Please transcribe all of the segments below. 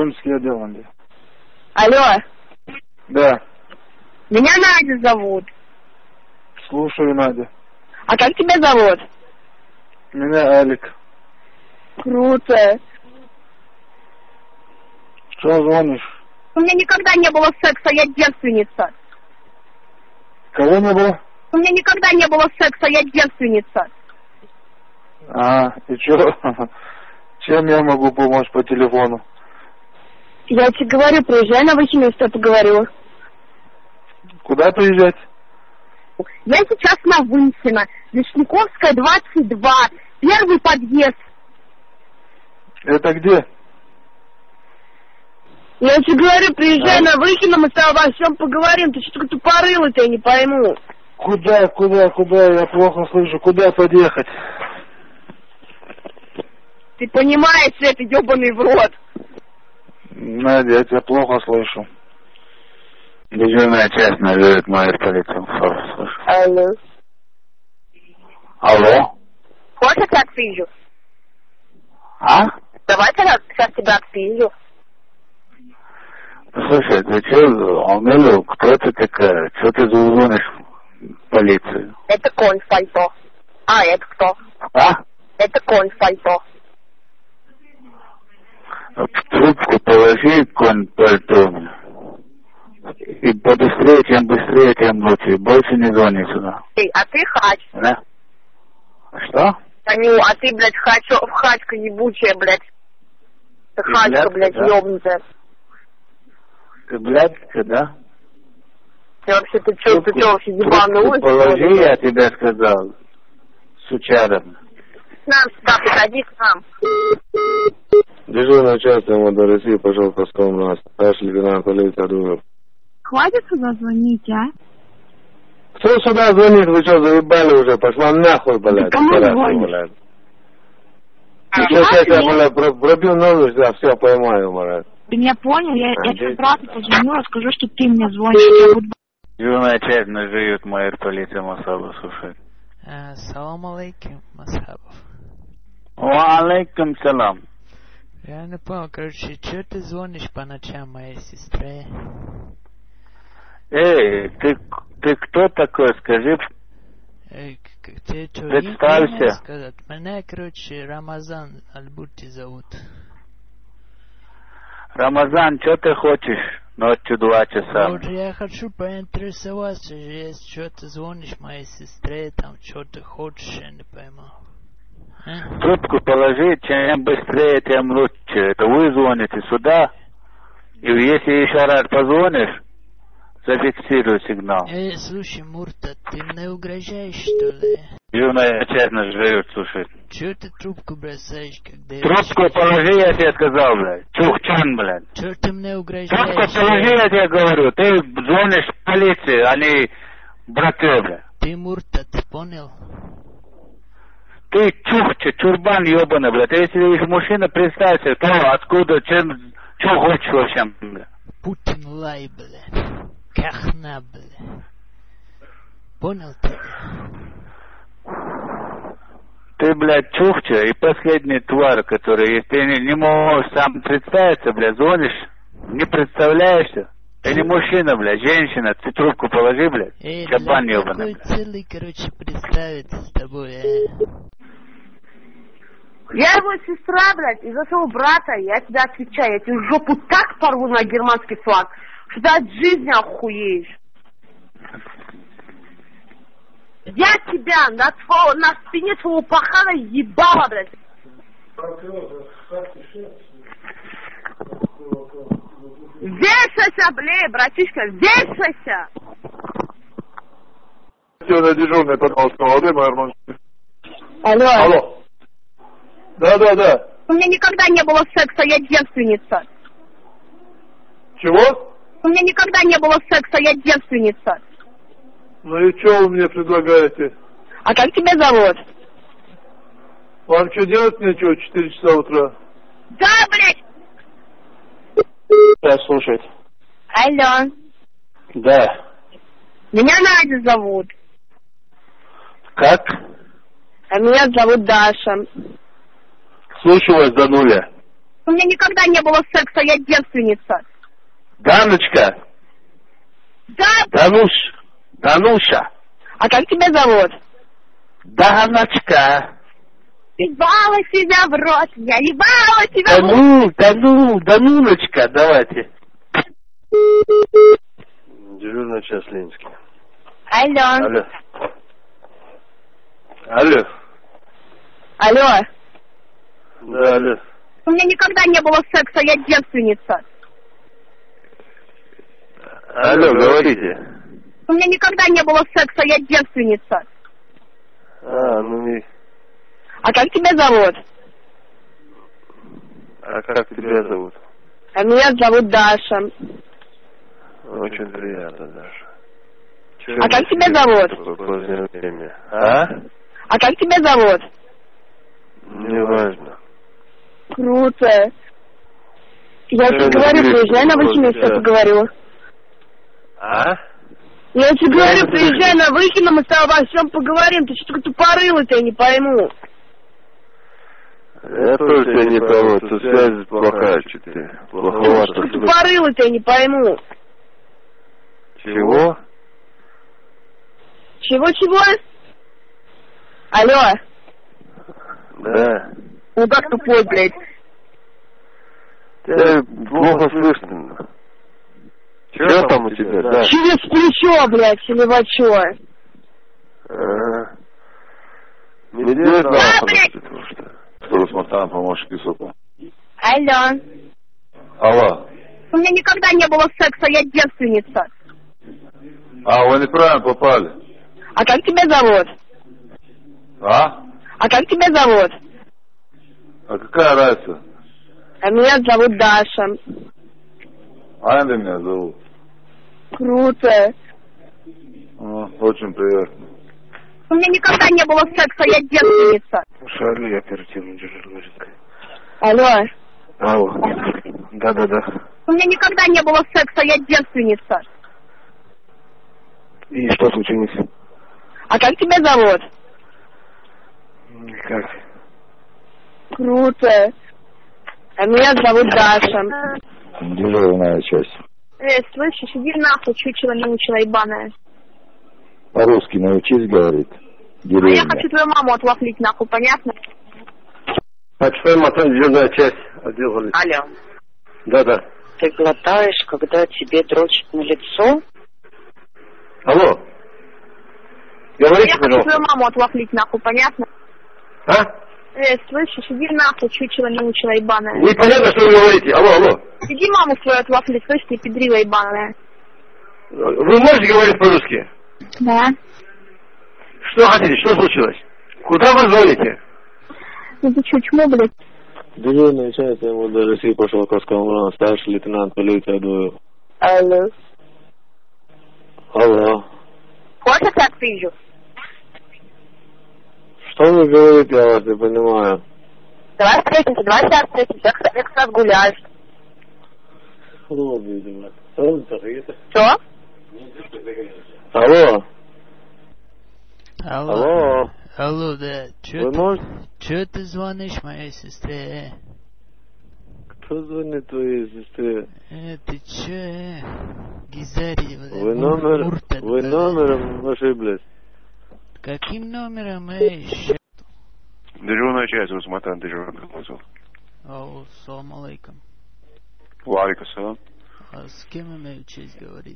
сотруднический отдел, Андрей. Алло. Да. Меня Надя зовут. Слушаю, Надя. А как тебя зовут? Меня Алик. Круто. Что звонишь? У меня никогда не было секса, я девственница. Кого не было? У меня никогда не было секса, я девственница. И что? Чем я могу помочь по телефону? Я тебе говорю, приезжай на выход, что поговорю. Куда приезжать? Я сейчас на Вынсина, Вишняковская, 22, первый подъезд. Это где? Я тебе говорю, приезжай на Выхино, мы с тобой обо всем поговорим. Ты что-то тупорылый-то, я не пойму. Куда? Я плохо слышу. Куда подъехать? Ты понимаешь, это ебаный в рот. Надя, я тебя плохо слышу. Дежурная часть назовет мою полицию. Алло. Алло? Хочешь, я тебя отпизжу? Давай я сейчас тебя отпизжу. Слушай, ты что, кто ты такая? Что ты звонишь в полицию? Это конь в пальто. Это кто? Это конь в пальто. В трубку положи, конь в пальто. И побыстрее, чем быстрее, тем лучше. Больше не звони сюда. А ты хач. Да? Что? Таню, а ты, блядь, хачка ебучая, блядь. Ты хачка, блядь, да? ёбнутая. Ты блядка, да? Ты вообще, ты вообще ебаный улица? Положи, я тебе сказал, сучара. К нам сюда, приходи к нам. Дежурная часть МВД России, пожалуйста, скромно. Старший лейтенант полиции Адуев. Хватит сюда звонить, а? Кто сюда звонит? Вы что, заебали уже? Пошла нахуй, блядь. Кому звонишь? Сейчас я тебя, блядь, пробил ногу, да, все поймаю, блядь. Ты меня понял? Я тебе брату позвоню, расскажу, что ты мне звонишь. Я буду... Дежурная часть назовет мою полицию Масаба, слушай. Салам алейкум, Масхабов. Алейкум салам. Я не понял, короче, что ты звонишь по ночам моей сестре? Эй, ты кто такой, скажи? Ты что, представься. Сказать? Меня, короче, Рамазан Альбурти зовут. Рамазан, что ты хочешь ночью 2 часа? Вот я хочу поинтересоваться, если что ты звонишь моей сестре, там что ты хочешь, я не пойму. Трубку положи, чем быстрее, тем лучше. Это вы звоните сюда, и если еще раз позвонишь, зафиксируй сигнал. Слушай, Мурта, ты мне угрожаешь, что ли? Дежурная часть нас живет, слушай. Чё ты трубку бросаешь, когда... Трубку положи, я тебе сказал, блядь. Чухчан, блядь. Чё ты мне угрожаешь? Трубку положи, я тебе говорю. Ты звонишь в полицию, а не брате, блядь. Ты Мурта, ты понял? Ты чухча, чурбан ебаный, блядь. Если видишь мужчина, представься, кто, откуда, что хочешь вообще, блядь. Путин лай, блядь. Кахна, блядь. Понял ты? Ты, блядь, чухча и последний тварь, который, если ты не можешь сам представиться, блядь, звонишь, не представляешься. Ты не мужчина, блядь, женщина, ты трубку положи, блядь. Чабан ебаный, блядь. Целый, короче, представиться с тобой, Я его сестра, блядь, из-за своего брата, я тебе отвечаю, я тебе жопу так порву на германский флаг, что ты от жизни охуеешь. Я тебя на спине твоего пахана ебала, блядь. Вешайся, блядь, братишка, вешайся! Сегодня дежурный, пожалуйста, молодой мой Арман. Алло. Да. У меня никогда не было секса, я девственница. Чего? У меня никогда не было секса, я девственница. Ну и что вы мне предлагаете? А как тебя зовут? Вам что делать нечего, 4 часа утра? Да, блядь! Да, слушай. Алло. Да. Меня Надя зовут. Как? А меня зовут Даша. Слушаю вас, Дануля. У меня никогда не было секса, я девственница. Даночка. Да? Дануша. А как тебя зовут? Даночка. Ебала себя в рот, я ебала тебя в рот. Дануночка, давайте. Дежурный час Ленинский. Алло. Алло. Алло. Да, алло. У меня никогда не было секса, я девственница. Алло, говорите. У меня никогда не было секса, я девственница. Ну и... А как тебя зовут? А как тебя зовут? А меня зовут Даша. Очень приятно, Даша. А как тебя зовут? Позднее время. А? А как тебя зовут? Не важно. Круто. Я тебе говорю, приезжай на 8 месяцев, поговорю. А? Я тебе говорю, приезжай на Выхино, мы с тобой обо всем поговорим. Ты что-то тупорылый-то, я не пойму. Я тоже тебя не пойму, тут связь плохая что-то. Плоховато. Ты тупорылый-то, я не пойму. Чего? Чего? Алло. Да. Ну как тупой, блядь? Тебя плохо слышно. Что там у тебя, да? Через плечо, блядь, селевачо. Ага. Медведь блядь. Что Смартан, помощник Исупа. Алло. Алло. У меня никогда не было секса, я девственница. Вы неправильно попали. А как тебя зовут? А? А как тебя зовут? А какая разница? А меня зовут Даша. Аня меня зовут. Круто. Очень приятно. У меня никогда не было секса, я девственница. Шарли, оперативный дежурный. Алло. Алло. Да. У меня никогда не было секса, я девственница. И что случилось? А как тебя зовут? Никак. Круто. А меня зовут Даша. Дежурная часть. Слышишь, иди нахуй, чучело научила ебаная. По-русски научись говорить. А я хочу твою маму отлафлить нахуй, понятно? Почтовый мотор, дежурная часть. Отдел полиции. Алло. Да. Ты глотаешь, когда тебе дрочат на лицо? Алло. Говорите, я пожалуйста. хочу твою маму отлафлить нахуй, понятно? А? Слышишь, иди нахуй, чучело научила ебаная. Непонятно, что вы говорите. Алло. Иди маму свою отлафлить, слышишь, ты педрила ебаная. Вы можете говорить по-русски? Да. Что хотите? Что случилось? Куда вы звоните? Ну ты чмо, блядь? Дежурная часть МВД России по Шелковскому району, старший лейтенант полиции Адуев. Алло. Алло. Хочешь так пизжу? Что вы говорите, я вас не понимаю. Давай сейчас встретимся, я как раз гуляешь. Что? Алло. Алло. Алло, да. Вы можете? Чё ты звонишь моей сестре? Кто звонит твоей сестре? Ты чё, Гизари? Вы номером ошиблись. Каким номером, ещё? Дежурная часть, Усматан, дежурный консул. Салам алейкум. Валикум салам. А с кем имею честь говорить?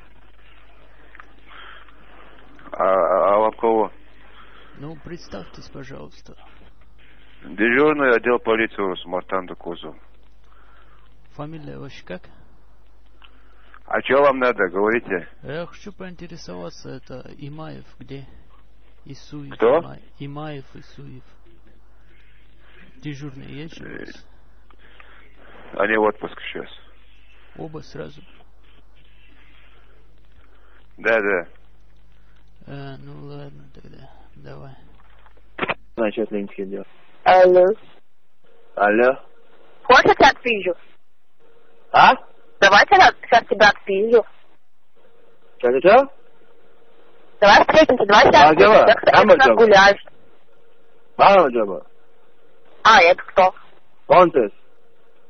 А вам кого? Ну, представьтесь, пожалуйста. Дежурный отдел полиции Усматан Дукузу. Фамилия ваша как? А что вам надо, говорите? Я хочу поинтересоваться, это Имаев где? Исуев. Кто? Имаев, Исуев. Дежурный есть же у вас? Они в отпуск сейчас. Оба сразу? Да. Ну ладно тогда, давай. Значит, Ленинский дело. Алло. Хочешь я отпизжу? А? Давай сейчас тебя отпизжу. Что? Давай встретимся, давай сейчас я как раз гуляешь. Баба. А, это кто? Контес.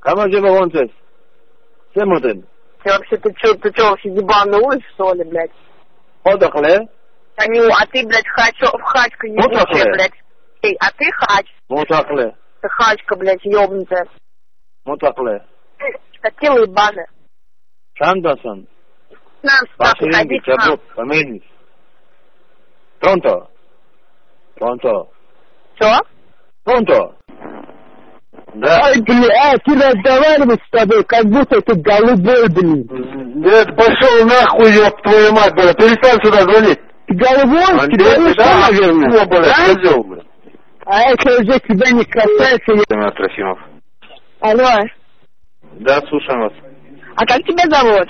Кому тебе вонцес? Семутен. Ты вообще, ты чё, вообще ебан на улице, что ли, блядь? Отдохле? А ты, блядь, хачка ебучая, блядь. Эй, а ты хач. Мотахле. Ты хачка, блядь, ёбнутая. Мотахле. Скотила ебаная. Шандасан. Нам сюда приходить, нам. Поменись. Пронто. Пронто. Чё? Пронто. Да. Ой, блядь, ты разговариваешь с тобой, как будто ты голубой, блин. Да пошел нахуй, ёб твою мать, блядь. Перестань сюда звонить. Ты голубой? Ты говоришь, да, наверное? блядь, козёл, блядь. А это уже тебя не касается. Семен Трофимов. Алло. Да, слушаем вас. А как тебя зовут?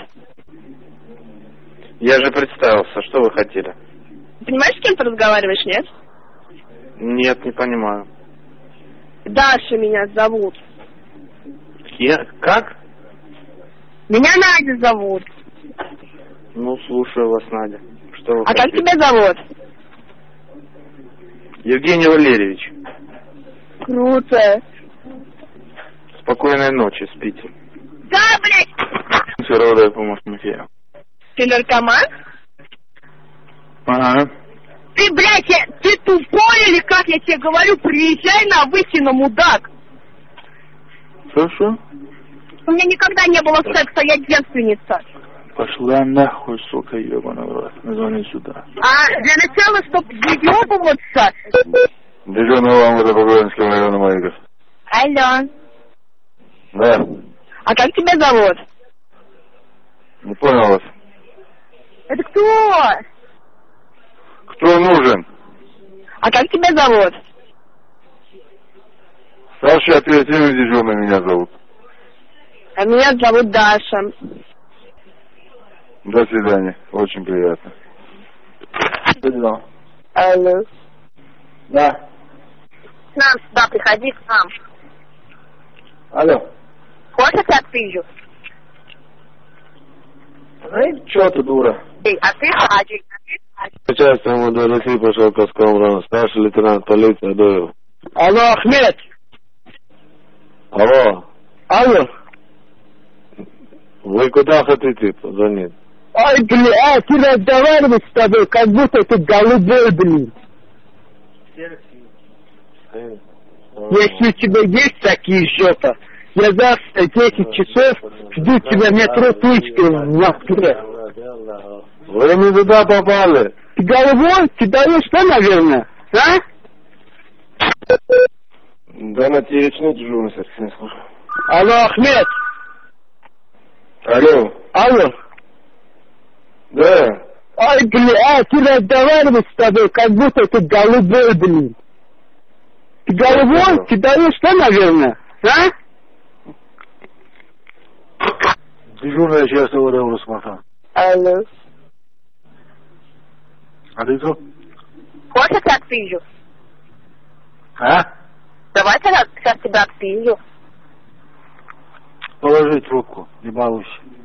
Я же представился, что вы хотели? Понимаешь, с кем ты разговариваешь, нет? Нет, не понимаю. Даша меня зовут. Как? Меня Надя зовут. Ну, слушаю вас, Надя. Что вы А как хотите? тебя зовут? Евгений Валерьевич. Круто. Спокойной ночи, спите. Да, блядь. Сыровая помощник я. Ты наркоман? Ага. Ты, блядь, ты тупой или как я тебе говорю, приезжай на Высина, мудак. Что? У меня никогда не было секса, я девственница. Пошла нахуй, сука, ебаный в рот. Звони сюда. А для начала, чтоб въебываться... Дежурный вам это по Гродненскому району Майков. Алло. Да. А как тебя зовут? Не понял вас. Это кто? Кто нужен? А как тебя зовут? Старший оперативный дежурный меня зовут. А меня зовут Даша. До свидания. Очень приятно. Алло. Да. К нам сюда приходи, к нам. Алло. Хочешь, я тебя отпизжу? Эй, чё ты, дура? Эй, а ты хачик, Начальство МВД России по Шелковскому району. Старший лейтенант полиции Адоев. Алло, Ахмед. Алло. Алло. Вы куда хотите позвонить? Ой, блядь, ты разговариваешь с тобой, как будто ты голубой, блин. Если у тебя есть такие жопа, я завтра 10 часов жду тебя в метро Тучки в Москве. Вы не туда попали. Ты головой? Ты даешь что, наверное? А? Да, на тебе речной дежурный, не слушаю. Алло, Ахмед. Алло. Алло. Да. Ой, блядь, ты разговариваешь с тобой, как будто ты голубой, блин. Ты головой? Ты даешь что, наверное? А? Дежурная часть ОВД Урусмахан. Алло. А ты кто? Хочешь, я тебя отпизжу? А? Давай я сейчас тебя отпизжу. Положи трубку, не балуйся.